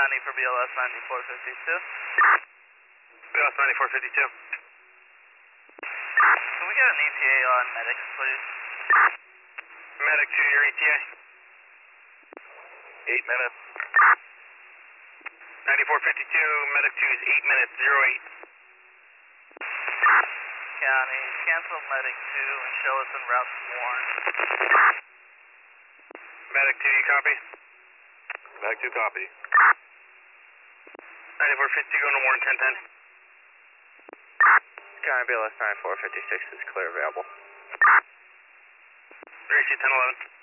County for BLS 9452. BLS 9452. Can we get an ETA on medics, please? Medic to your ETA. 8 minutes. 9452, medic 2 is 8 minutes, 08. County, cancel medic 2 and show us en route to Warren. Medic 2, you copy? Medic 2, copy. 9452 going to Warren 1010. County BLS 9456 is clear available. RAC 1011.